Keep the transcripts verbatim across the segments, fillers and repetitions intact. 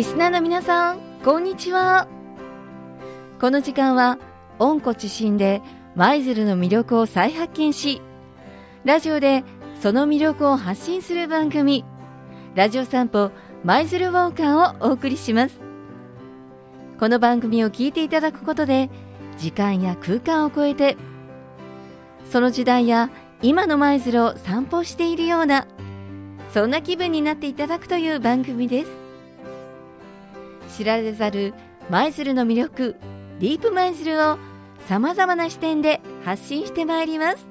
リスナーの皆さん、こんにちは。この時間は温故知新で舞鶴の魅力を再発見し、ラジオでその魅力を発信する番組、ラジオ散歩舞鶴ウォーカーをお送りします。この番組を聞いていただくことで、時間や空間を超えて、その時代や今の舞鶴を散歩しているような、そんな気分になっていただくという番組です。知られざる舞鶴の魅力、ディープ舞鶴をさまざまな視点で発信してまいります。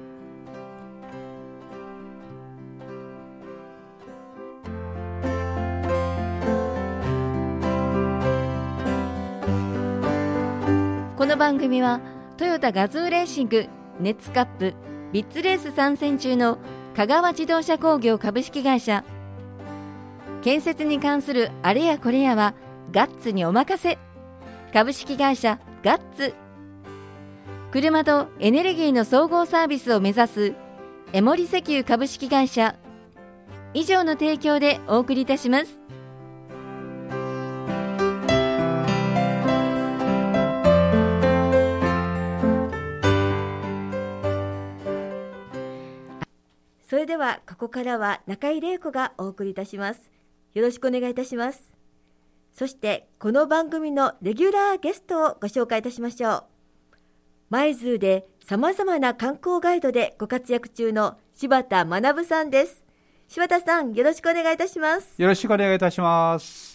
この番組はトヨタガズーレーシング、ネッツカップ、ビッツレース参戦中の香川自動車工業株式会社、建設に関するあれやこれやはガッツにお任せ株式会社ガッツ、車とエネルギーの総合サービスを目指すエモリ石油株式会社、以上の提供でお送りいたします。 それではここからは中井玲子がお送りいたします。よろしくお願いいたします。そしてこの番組のレギュラーゲストをご紹介いたしましょう。舞鶴でさまざまな観光ガイドでご活躍中の柴田学さんです。柴田さん、よろしくお願いいたします。 よろしくお願いいたします。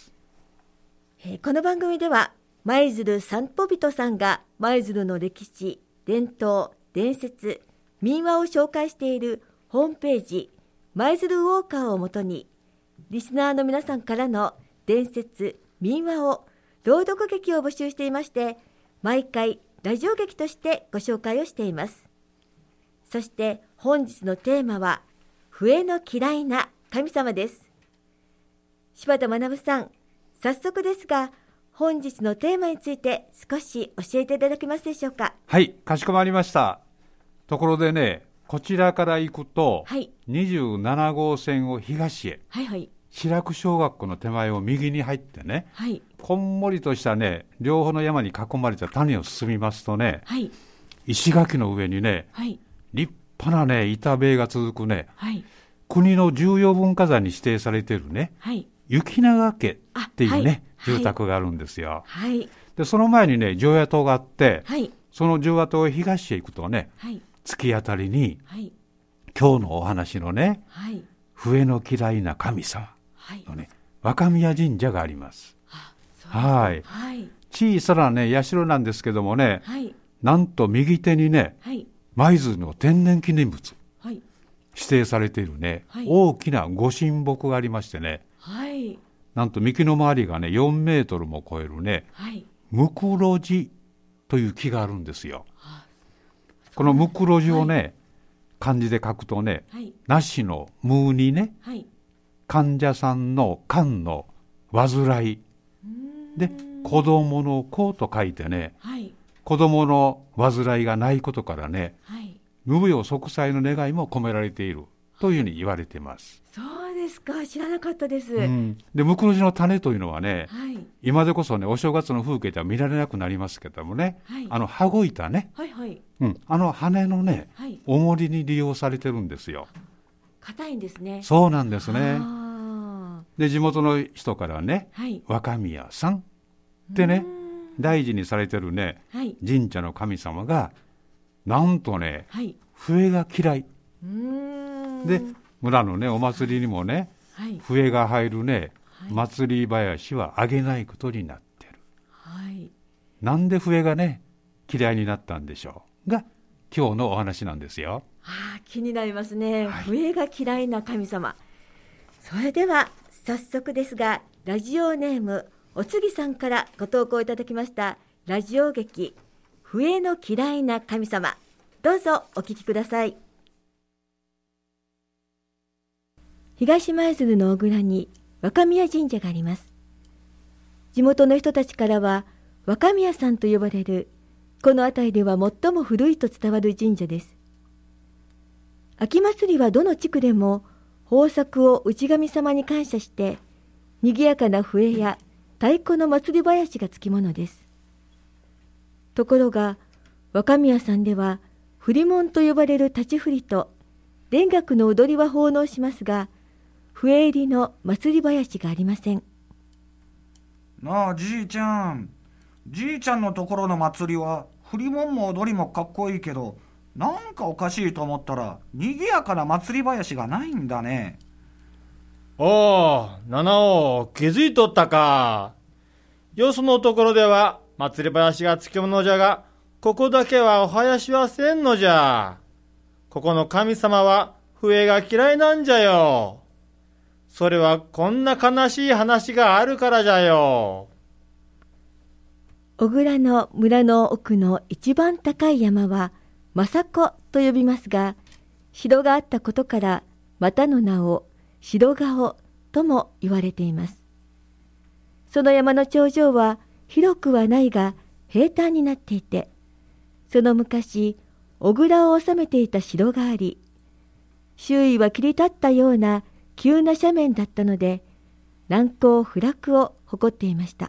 えー、この番組では舞鶴散歩人さんが舞鶴の歴史、伝統、伝説、民話を紹介しているホームページ舞鶴ウォーカーをもとに、リスナーの皆さんからの伝説、民話を朗読劇を募集していまして、毎回ラジオ劇としてご紹介をしています。そして本日のテーマは笛の嫌いな神様です。柴田学さん、早速ですが本日のテーマについて少し教えていただけますでしょうか。 はい、かしこまりました。ところでね、こちらから行くと、はい、にじゅうなな号線を東へ、はいはい、白久小学校の手前を右に入ってね、はい、こんもりとしたね、両方の山に囲まれた谷を進みますとね、はい、石垣の上にね、はい、立派なね、板塀が続くね、はい、国の重要文化財に指定されているね、はい、雪長家っていうね、はい、住宅があるんですよ。はい、でその前にね、常夜灯があって、はい、その常夜灯を東へ行くとね、はい、突き当たりに、はい、今日のお話のね、はい、笛の嫌いな神様のね、はい、若宮神社があります。はい、はい、小さなね、社なんですけどもね、はい、なんと右手にね、はい、舞鶴の天然記念物、はい、指定されているね、はい、大きなご神木がありましてね、はい、なんと幹の周りがね、よんメートルも超えるね、はい、ムクロジという木があるんですよ。このムクロジをね、はい、漢字で書くとね、はい、梨のムにね、はい、患者さんの患の患いで、子供の子と書いてね、はい、子供の患いがないことからね、はい、無病息災の願いも込められているというふうに言われています。 そうですか、知らなかったです。 うん、でムクロジの種というのはね、はい、今でこそね、お正月の風景では見られなくなりますけどもね、はい、あの羽子板ね、はいはい、うん、あの羽のね、はい、重りに利用されてるんですよ。 硬いんですね。 そうなんですね。で地元の人からね、はい、若宮さんってね、大事にされてるね、はい、神社の神様がなんとね、はい、笛が嫌い。うーんで村のね、お祭りにもね、はい、笛が入るね、はい、祭り囃子はあげないことになってる。はい、なんで笛がね、嫌いになったんでしょうが、今日のお話なんですよ。 あ、気になりますね、はい、笛が嫌いな神様。それでは早速ですが、ラジオネームおつぎさんからご投稿いただきましたラジオ劇笛の嫌いな神様、どうぞお聞きください。東舞鶴の小倉に若宮神社があります。地元の人たちからは若宮さんと呼ばれる、この辺りでは最も古いと伝わる神社です。秋祭りはどの地区でも豊作を内神様に感謝して、賑やかな笛や太鼓の祭り囃子がつきものです。ところが若宮さんでは振り門と呼ばれる立ち振りと田楽の踊りは奉納しますが、笛入りの祭り囃子がありません。 なあじいちゃん、じいちゃんのところの祭りは振り門も踊りもかっこいいけど、なんかおかしいと思ったらにぎやかな祭り囃子がないんだね。 おお、七尾気づいとったか。よそのところでは祭り囃子がつきものじゃが、ここだけはお囃子はせんのじゃ。ここの神様は笛が嫌いなんじゃよ。それはこんな悲しい話があるからじゃよ。 小倉の村の奥の一番高い山は政子と呼びますが、城があったことからまたの名を城顔とも言われています。その山の頂上は広くはないが平坦になっていて、その昔小倉を治めていた城があり、周囲は切り立ったような急な斜面だったので、難攻不落を誇っていました。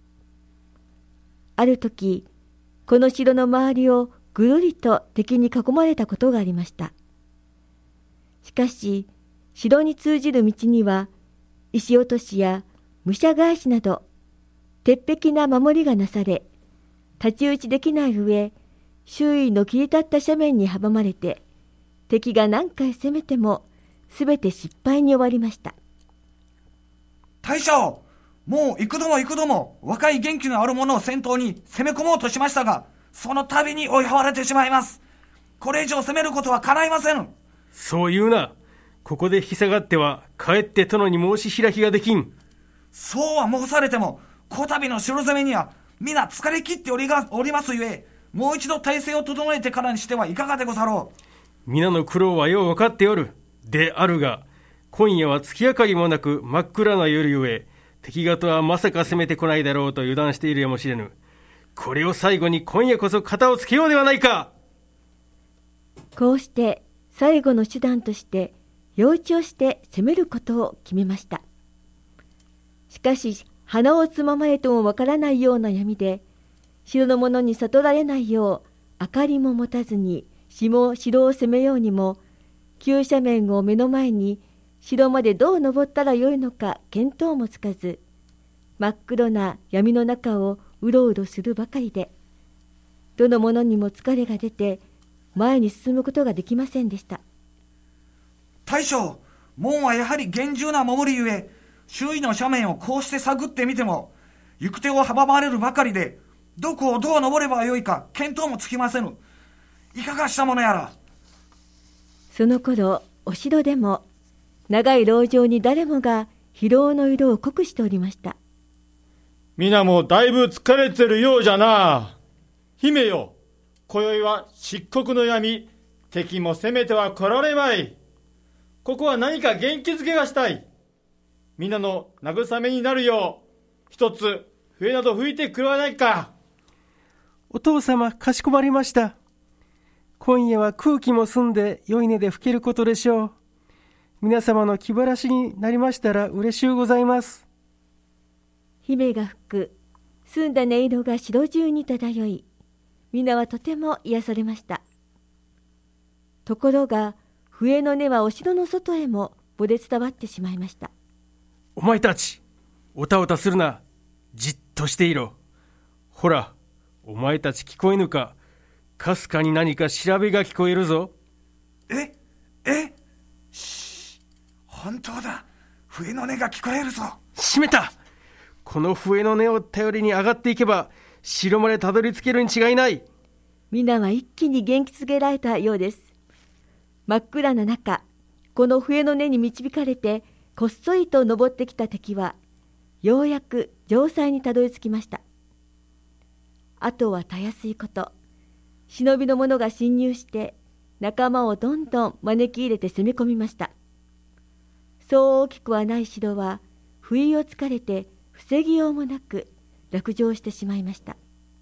ある時、この城の周りをぐるりと敵に囲まれたことがありました。しかし、城に通じる道には、石落としや武者返しなど、鉄壁な守りがなされ、太刀打ちできない上、周囲の切り立った斜面に阻まれて、敵が何回攻めても、すべて失敗に終わりました。 大将、もう幾度も幾度も若い元気のある者を先頭に攻め込もうとしましたが、その度に追い払われてしまいます。これ以上攻めることは叶いません。 そう言うな。ここで引き下がってはかえって殿に申し開きができん。 そうは申されても、こたびの城攻めには皆疲れ切っておりがおりますゆえ、もう一度体制を整えてからにしてはいかがでござろう。皆の苦労はよう分かっておる。であるが、今夜は月明かりもなく真っ暗な夜ゆえ、敵方はまさか攻めてこないだろうと油断しているやもしれぬ。これを最後に今夜こそ片をつけようではないか。 こうして最後の手段として夜討ちをして攻めることを決めました。しかし鼻をつままれともわからないような闇で、城の者に悟られないよう明かりも持たずに城を攻めようにも、急斜面を目の前に城までどう登ったらよいのか見当もつかず、真っ黒な闇の中をうろうろするばかりで、どの者にも疲れが出て前に進むことができませんでした。 大将、門はやはり厳重な守りゆえ、周囲の斜面をこうして探ってみても行く手を阻まれるばかりで、どこをどう登ればよいか見当もつきませぬ。いかがしたものやら。 その頃お城でも長い籠城に誰もが疲労の色を濃くしておりました。 皆もだいぶ疲れてるようじゃな。姫よ、今宵は漆黒の闇、敵も攻めては来られまい。ここは何か元気づけがしたい。皆の慰めになるよう、一つ笛など吹いてくれないか。 お父様、かしこまりました。今夜は空気も澄んで良い音で吹けることでしょう。皆様の気晴らしになりましたら嬉しゅうございます。 姫が吹く澄んだ音色が城中に漂い、皆はとても癒されました。ところが笛の音はお城の外へも漏れ伝わってしまいました。 お前たち、おたおたするな。じっとしていろ。ほら、お前たち聞こえぬか。かすかに何か調べが聞こえるぞ。 ええし本当だ。笛の音が聞こえるぞ。 しめた。この笛の音を頼りに上がっていけば城までたどり着けるに違いない。 皆は一気に元気づけられたようです。真っ暗な中、この笛の音に導かれてこっそりと登ってきた敵はようやく城塞にたどり着きました。あとはたやすいこと。忍びの者が侵入して仲間をどんどん招き入れて攻め込みました。そう大きくはない城は不意をつかれて防ぎようもなく落城してしまいました。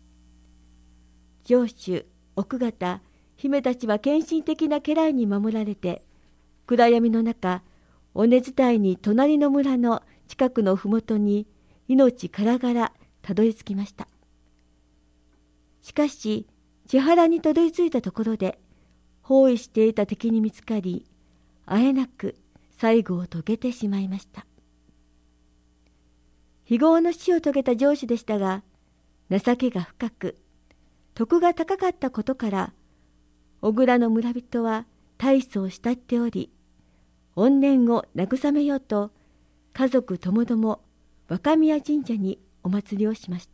城主、奥方、姫たちは献身的な家来に守られて、暗闇の中、尾根伝いに隣の村の近くのふもとに命からがらたどり着きました。しかし千原にたどり着いたところで包囲していた敵に見つかり、あえなく最後を遂げてしまいました。非業の死を遂げた城主でしたが、情けが深く徳が高かったことから、小倉の村人は大層慕っており、怨念を慰めようと家族ともども若宮神社にお祭りをしました。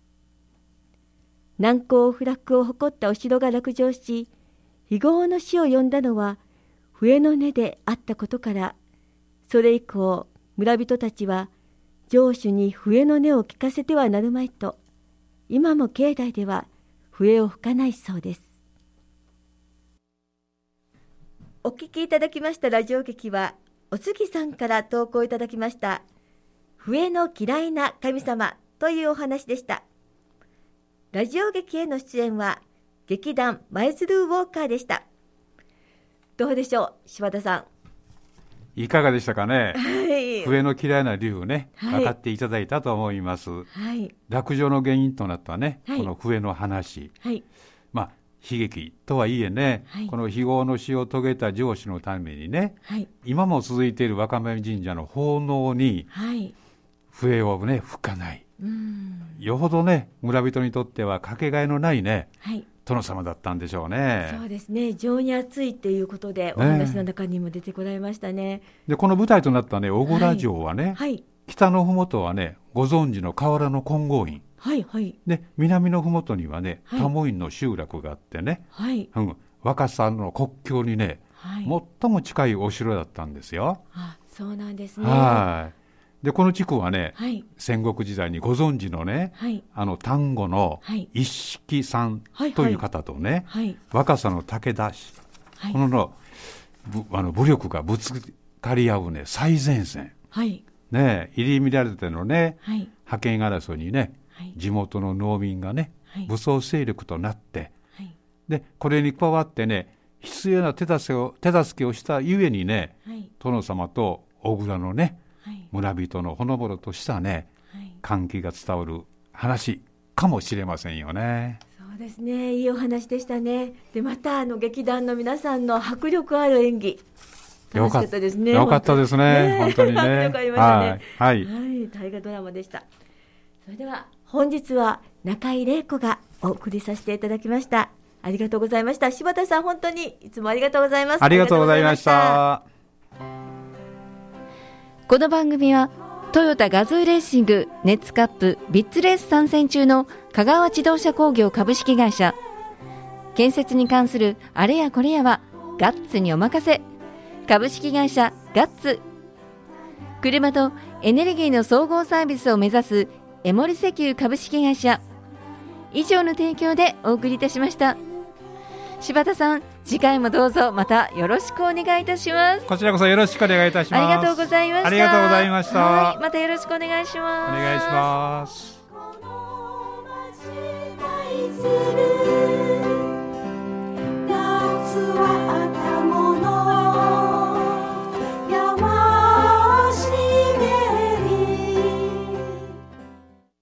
難攻不落を誇ったお城が落城し、非業の死を呼んだのは笛の音であったことから、それ以降村人たちは城主に笛の音を聞かせてはなるまいと、今も境内では笛を吹かないそうです。お聞きいただきましたラジオ劇は、お杉さんから投稿いただきました笛の嫌いな神様というお話でした。ラジオ劇への出演は劇団舞鶴ウォーカーでした。どうでしょう、柴田さん、 いかがでしたかね。 はい、 笛の嫌いな理由ね、 はい、 分かっていただいたと思います、 はい、 落城の原因となったね、 はい、 この笛の話、 はい、 まあ悲劇とはいえね、はい、この非業の死を遂げた城主のためにね、はい、今も続いている若宮神社の奉納に笛をね吹かない、うん、よほどね村人にとってはかけがえのないね、はい、殿様だったんでしょうね。 そうですね、情に熱いっていうことでお話の中にも出てこられましたね。 でこの舞台となったね小倉城はね、はいはい、北のふもとはねご存知の河原の金剛院、はいはい、で南のふもとにはね多聞院の集落があってね、はいうん、若狭の国境にね、はい、最も近いお城だったんですよ。 あ、そうなんですね。 はい、でこの地区はね、はい、戦国時代にご存知のね、はい、あの丹後の一色さんという方とね、はいはい、若狭の武田氏、はい、こののあの武力がぶつかり合うね最前線、はいね、入り乱れてのね、はい、覇権争いにね、はい、地元の農民がね、はい、武装勢力となって、はい、でこれに加わってね必要な手助けを手助けをしたゆえにね、はい、殿様と小倉のね、はい、村人のほのぼのとしたね、はい、関係が伝わる話かもしれませんよね。 そうですね、いいお話でしたね。でまたあの劇団の皆さんの迫力ある演技楽しかったですね。 よかったですね。本当にね。 迫力ありましたね。 はい。 はい。大河ドラマでした。それでは本日は中井玲子がお送りさせていただきました。ありがとうございました。柴田さん、本当にいつもありがとうございます。 ありがとうございました。 この番組はトヨタガズーレーシングネッツカップビッツレース参戦中の香川自動車工業株式会社、建設に関するあれやこれやはガッツにお任せ株式会社ガッツ、車とエネルギーの総合サービスを目指すエモリ石油株式会社、以上の提供でお送りいたしました。柴田さん、次回もどうぞまたよろしくお願いいたします。 こちらこそよろしくお願いいたします。 ありがとうございました。 ありがとうございました。 はい、またよろしくお願いします。 お願いします。 夏は